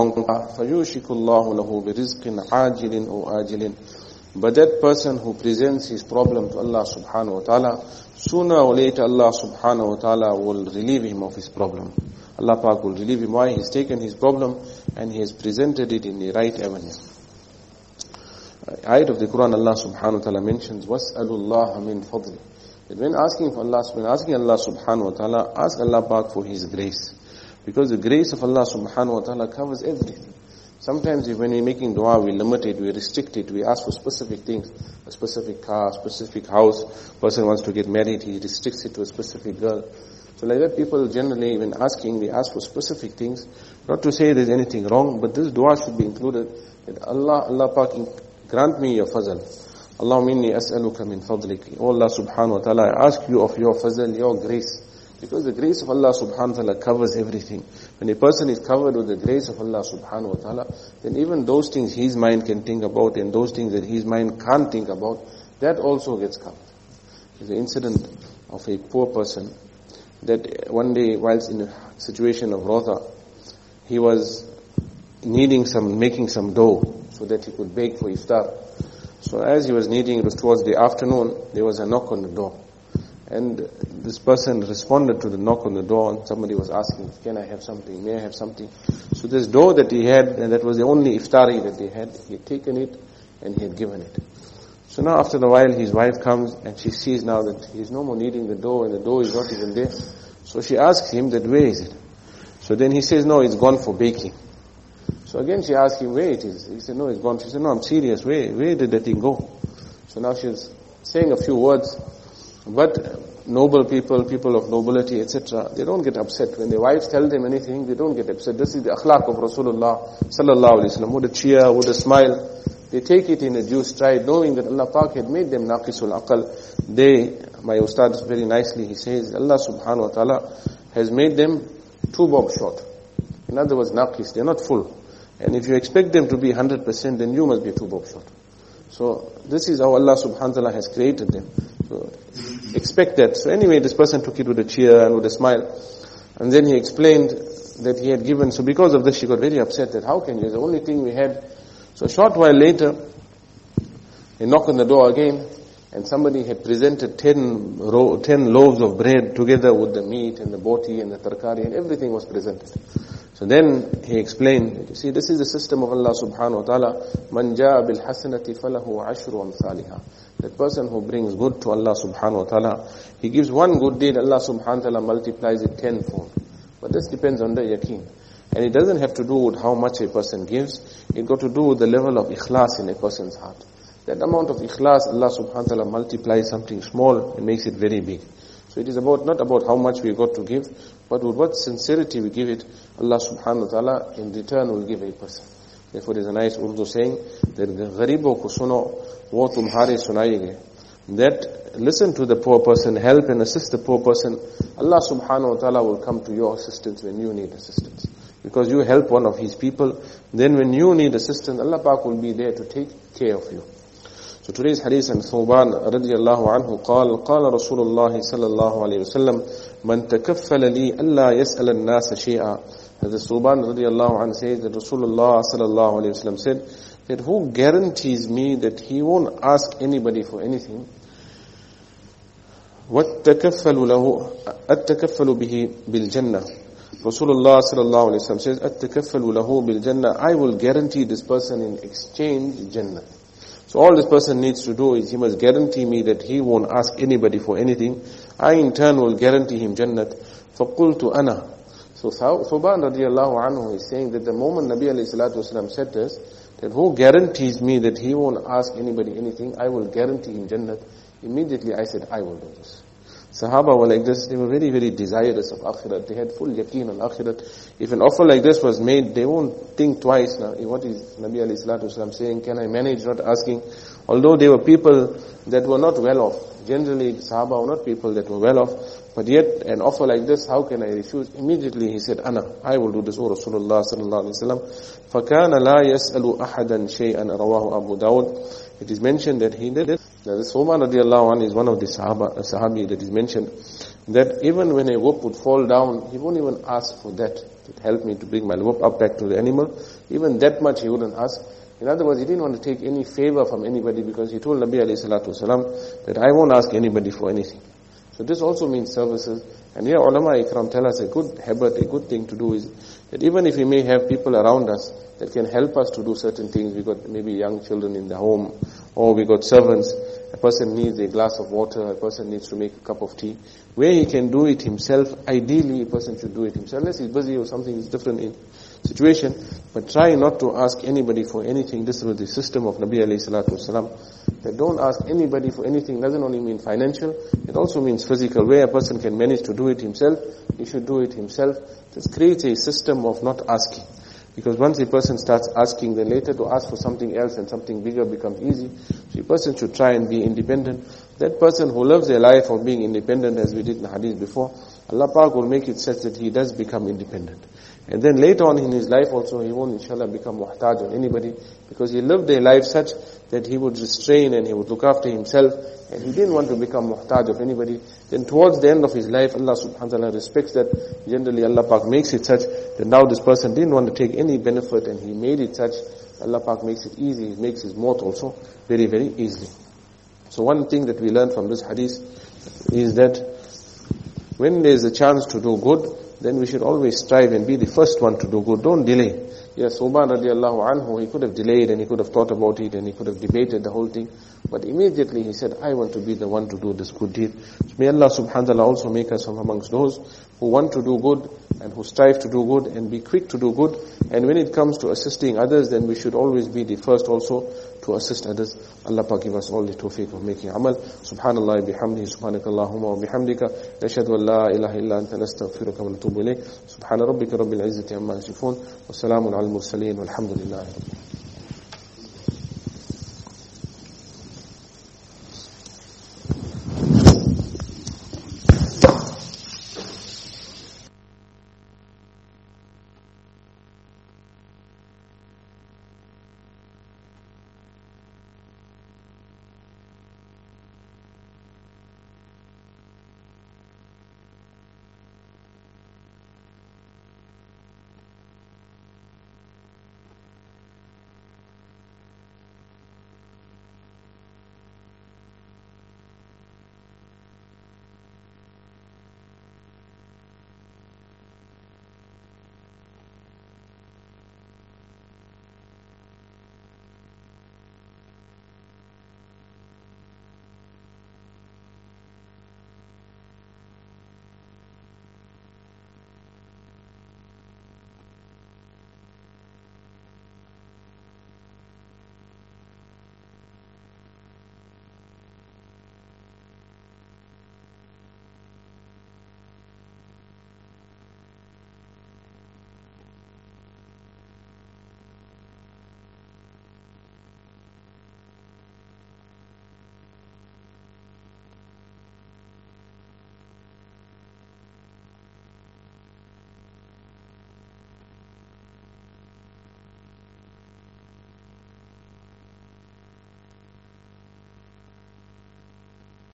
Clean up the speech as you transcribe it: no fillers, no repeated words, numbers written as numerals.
فَيُوشِكُ اللَّهُ لَهُ بِرِزْقٍ عَاجِلٍ أَوْ آجِلٍ. But that person who presents his problem to Allah subhanahu wa ta'ala, sooner or later Allah subhanahu wa ta'ala will relieve him of his problem. Allah Pak will relieve him. Why? He's taken his problem and he has presented it in the right avenue. Ayat of the Quran, Allah subhanahu wa ta'ala mentions, وَاسْأَلُوا اللَّهَ مِنْ فَضْلِ. That when asking Allah subhanahu wa ta'ala, ask Allah Pak for His grace. Because the grace of Allah subhanahu wa ta'ala covers everything. Sometimes when we're making dua, we limit it, we restrict it, we ask for specific things, a specific car, a specific house. Person wants to get married, he restricts it to a specific girl. So like that, people generally, when asking, they ask for specific things. Not to say there's anything wrong, but this dua should be included. That Allah Pak, grant me your fazl. Allahumma inni as'aluka min fadlik. Oh Allah subhanahu wa ta'ala, I ask you of your fazl, your grace. Because the grace of Allah subhanahu wa ta'ala covers everything. When a person is covered with the grace of Allah subhanahu wa ta'ala, then even those things his mind can think about and those things that his mind can't think about, that also gets covered. There's an incident of a poor person that one day, whilst in a situation of rotha, he was making some dough so that he could bake for iftar. So as he was kneading, it was towards the afternoon, there was a knock on the door. And this person responded to the knock on the door, and somebody was asking, can I have something? May I have something? So this dough that he had, and that was the only iftari that they had, he had taken it and he had given it. So now after a while his wife comes and she sees now that he is no more kneading the dough and the dough is not even there. So she asks him that where is it? So then he says, no, it's gone for baking. So again she asked him where it is. He said, no, it's gone. She said, no, I'm serious. Where did that thing go? So now she's saying a few words. But noble people of nobility, etc., they don't get upset. When their wives tell them anything, they don't get upset. This is the akhlaq of Rasulullah sallallahu alaihi wasallam. With a cheer, with a smile, they take it in a due stride, knowing that Allah Pak had made them naqisul aqal. My ustad very nicely, he says, Allah subhanahu wa ta'ala has made them 2 bob short. In other words, naqis, they're not full. And if you expect them to be 100%, then you must be 2 bob short. So this is how Allah subhanahu wa ta'ala has created them. So expect that. So anyway, this person took it with a cheer and with a smile. And then he explained that he had given. So because of this, she got very upset that how can you? It's the only thing we had. So a short while later, they knock on the door again. And somebody had presented 10 loaves of bread together with the meat and the boti and the tarkari and everything was presented. So then he explained, you see, this is the system of Allah subhanahu wa ta'ala. Man jaa bil hasanati falahu ashru amthaliha. That person who brings good to Allah subhanahu wa ta'ala, he gives one good deed, Allah subhanahu wa ta'ala multiplies it 10-fold. But this depends on the yaqeen. And it doesn't have to do with how much a person gives. It got to do with the level of ikhlas in a person's heart. That amount of ikhlas, Allah subhanahu wa ta'ala multiplies something small and makes it very big. So it is not about how much we got to give, but with what sincerity we give it, Allah subhanahu wa ta'ala in return will give a person. Therefore there is a nice Urdu saying, that gharibon ko suno, wo tumhare sunayenge. That listen to the poor person, help and assist the poor person. Allah subhanahu wa ta'ala will come to your assistance when you need assistance. Because you help one of His people, then when you need assistance, Allah Pak will be there to take care of you. So today's hadith and Thawban radiyallahu anhu قال رسول الله صلى الله عليه وسلم من تكفل لي ألا يسأل الناس شيئا. The Thawban radiyallahu anhu says that Rasulullah sallallahu alayhi wasallam said that who guarantees me that he won't ask anybody for anything, وَالتَّكَفَّلُ لَهُ أَتَّكَفَّلُ بِهِ بِالْجَنَّةِ. Rasulullah sallallahu alayhi wasallam says, أَتَّكَفَّلُ لَهُ بِالْجَنَّةِ. I will guarantee this person in exchange Jannah. So all this person needs to do is he must guarantee me that he won't ask anybody for anything. I in turn will guarantee him Jannat. فَقُلْتُ أَنَا. So Thawban radiyallahu anhu is saying that the moment Nabi alayhi salatu wasalam said this, that who guarantees me that he won't ask anybody anything, I will guarantee him Jannat. Immediately I said, I will do this. Sahaba were like this, they were very, very desirous of akhirat. They had full yaqeen on akhirat. If an offer like this was made, they won't think twice. Now, what is Nabi alayhi salatu wasalam saying? Can I manage not asking? Although they were people that were not well off. Generally, Sahaba were not people that were well off. But yet, an offer like this, how can I refuse? Immediately he said, Ana, I will do this, O Rasulullah sallallahu alayhi wa sallam. فَكَانَ لَا يَسْأَلُ أَحَدًا شَيْئًا رَوَاهُ Abu Dawud. It is mentioned that he did it. Now this Thawban radiallahu anhu is one of the sahabi that is mentioned, that even when a whip would fall down, he won't even ask for that. it helped me to bring my rope up back to the animal. Even that much he wouldn't ask. In other words, he didn't want to take any favor from anybody because he told Nabi alayhi salatu wasalam that I won't ask anybody for anything. So this also means services. And here ulama ikram tell us a good habit, a good thing to do is that even if we may have people around us that can help us to do certain things, we got maybe young children in the home, or we got servants, a person needs a glass of water, a person needs to make a cup of tea, where he can do it himself, ideally a person should do it himself, unless he's busy or something is different in situation, but try not to ask anybody for anything. This was the system of Nabi alayhi salatu wasalam, that don't ask anybody for anything. Doesn't only mean financial, it also means physical. Where a person can manage to do it himself, he should do it himself. This creates a system of not asking. Because once a person starts asking, then later to ask for something else and something bigger becomes easy. So a person should try and be independent. That person who lives a life of being independent, as we did in the hadith before, Allah Pak will make it such that he does become independent. And then later on in his life also, he won't inshallah become muhtaj on anybody, because he lived a life such that he would restrain and he would look after himself, and he didn't want to become muhtaj of anybody. Then towards the end of his life, Allah subhanahu wa ta'ala respects that. Generally Allah Pak makes it such that now this person didn't want to take any benefit, and he made it such, Allah Pak makes it easy, he makes his maut also very, very easily. So one thing that we learn from this hadith is that when there is a chance to do good, then we should always strive and be the first one to do good. Don't delay. Yes, Uban radiallahu anhu, he could have delayed and he could have thought about it and he could have debated the whole thing. But immediately he said, I want to be the one to do this good deed. So may Allah subhanahu wa ta'ala also make us from amongst those who want to do good and who strive to do good and be quick to do good. And when it comes to assisting others, then we should always be the first also to assist others. Allah Pak give us all the tawfiq of making amal. Subhanallah bihamdihi, subhanakallahumma wa bihamdika, nashhadu an la ilaha illa anta nastaghfiruka wa natubu ilayk. Subhana rabbika rabbil izzati amma yasifun, wa salamun al mursaleen, walhamdulillahi.